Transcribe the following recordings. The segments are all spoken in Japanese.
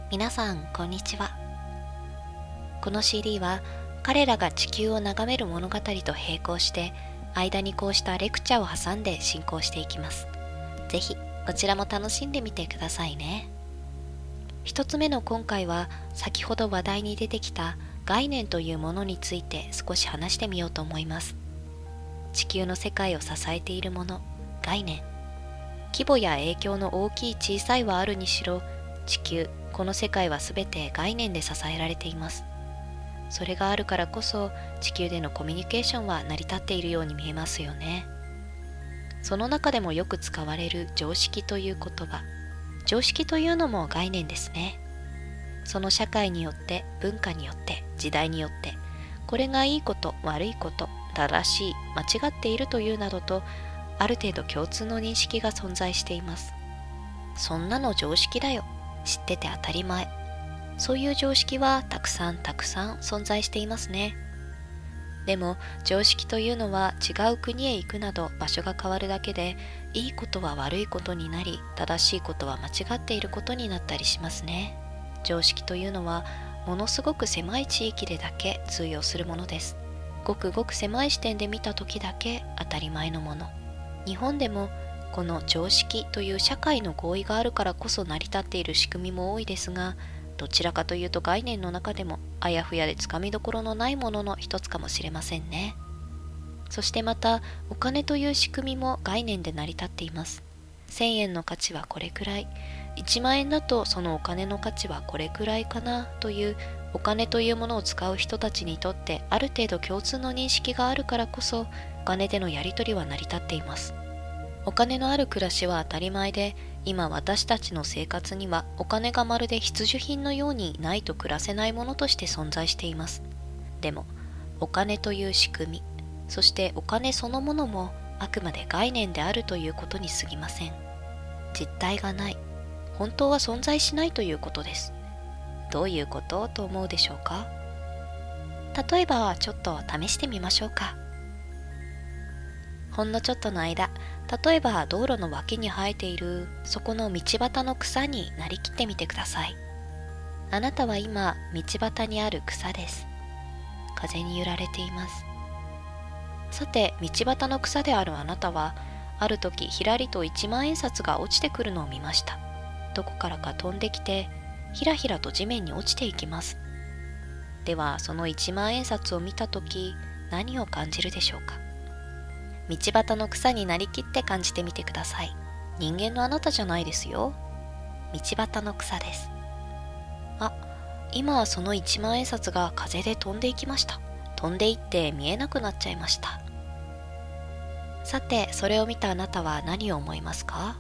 皆さんこんにちは。この CD は彼らが地球を眺める物語と並行して間にこうしたレクチャーを挟んで進行していきます。ぜひこちらも楽しんでみてくださいね。一つ目の今回は先ほど話題に出てきた概念というものについて少し話してみようと思います。地球の世界を支えているもの、概念。規模や影響の大きい小さいはあるにしろ、地球、この世界はすべて概念で支えられています。それがあるからこそ地球でのコミュニケーションは成り立っているように見えますよね。その中でもよく使われる常識という言葉。常識というのも概念ですね。その社会によって、文化によって、時代によって、これがいいこと、悪いこと、正しい、間違っているというなどと、ある程度共通の認識が存在しています。そんなの常識だよ。知ってて当たり前。そういう常識はたくさん存在していますね。でも常識というのは違う国へ行くなど場所が変わるだけで、いいことは悪いことになり、正しいことは間違っていることになったりしますね。常識というのはものすごく狭い地域でだけ通用するものです。ごくごく狭い視点で見た時だけ当たり前のもの。日本でもこの常識という社会の合意があるからこそ成り立っている仕組みも多いですが、どちらかというと概念の中でもあやふやでつかみどころのないものの一つかもしれませんね。そしてまたお金という仕組みも概念で成り立っています。1000円の価値はこれくらい、1万円だとそのお金の価値はこれくらいかなというお金というものを使う人たちにとってある程度共通の認識があるからこそ、お金でのやり取りは成り立っています。お金のある暮らしは当たり前で、今私たちの生活にはお金がまるで必需品のようにないと暮らせないものとして存在しています。でもお金という仕組み、そしてお金そのものもあくまで概念であるということに過ぎません。実体がない、本当は存在しないということです。どういうことと思うでしょうか。例えばちょっと試してみましょうか。ほんのちょっとの間、例えば道路の脇に生えているそこの道端の草になりきってみてください。あなたは今道端にある草です。風に揺られています。さて道端の草であるあなたは、ある時ひらりと1万円札が落ちてくるのを見ました。どこからか飛んできてひらひらと地面に落ちていきます。ではその1万円札を見た時、何を感じるでしょうか。道端の草になりきって感じてみてください。人間のあなたじゃないですよ。道端の草です。あ、今はその1万円札が風で飛んでいきました。飛んでいって見えなくなっちゃいました。さて、それを見たあなたは何を思いますか？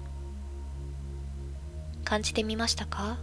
感じてみましたか？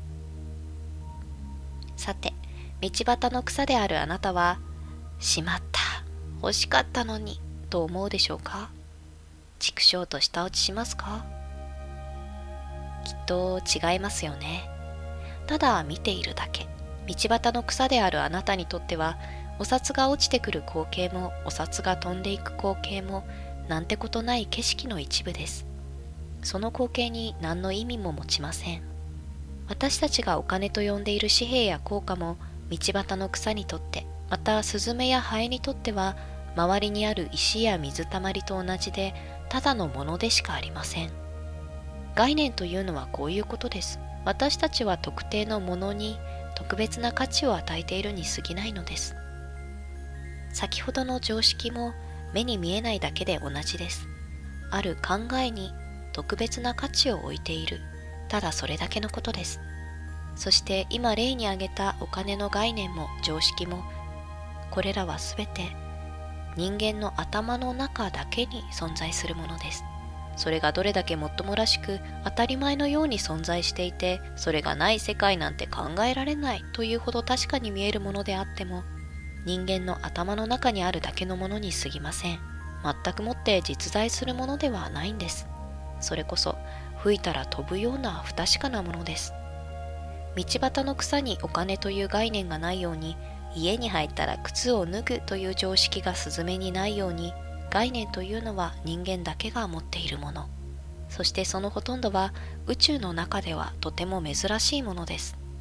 さて、道端の草であるあなたは、しまった、欲しかったのに、と思うでしょうか？畜生と舌打ちしますか？きっと違いますよね。ただ見ているだけ。道端の草であるあなたにとっては、お札が落ちてくる光景もお札が飛んでいく光景もなんてことない景色の一部です。その光景に何の意味も持ちません。私たちがお金と呼んでいる紙幣や硬貨も道端の草にとって、またスズメやハエにとっては周りにある石や水たまりと同じで、ただのものでしかありません。概念というのはこういうことです。私たちは特定のものに特別な価値を与えているに過ぎないのです。先ほどの常識も目に見えないだけで同じです。ある考えに特別な価値を置いている。ただそれだけのことです。そして今例に挙げたお金の概念も常識も、これらはすべて人間の頭の中だけに存在するものです。それがどれだけもっともらしく当たり前のように存在していて、それがない世界なんて考えられないというほど確かに見えるものであっても、人間の頭の中にあるだけのものに過ぎません。全くもって実在するものではないんです。それこそ吹いたら飛ぶような不確かなものです。道端の草にお金という概念がないように、家に入ったら靴を脱ぐという常識がスズメにないように、概念というのは人間だけが持っているもの。そしてそのほとんどは宇宙の中ではとても珍しいものです。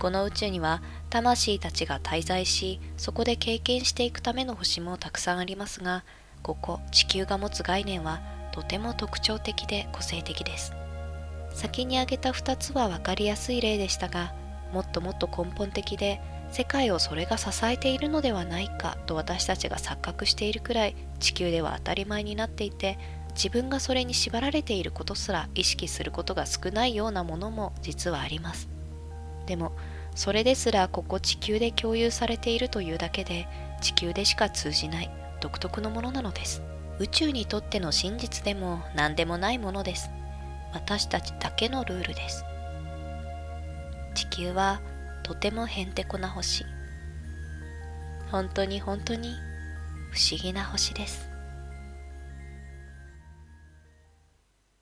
この宇宙には魂たちが滞在し、そこで経験していくための星もたくさんありますが、ここ地球が持つ概念はとても特徴的で個性的です。先に挙げた2つは分かりやすい例でしたが、もっともっと根本的で、世界をそれが支えているのではないかと私たちが錯覚しているくらい地球では当たり前になっていて、自分がそれに縛られていることすら意識することが少ないようなものも実はあります。でもそれですらここ地球で共有されているというだけで、地球でしか通じない独特のものなのです。宇宙にとっての真実でも何でもないものです。私たちだけのルールです。地球はとてもへんてこな星。本当に不思議な星です。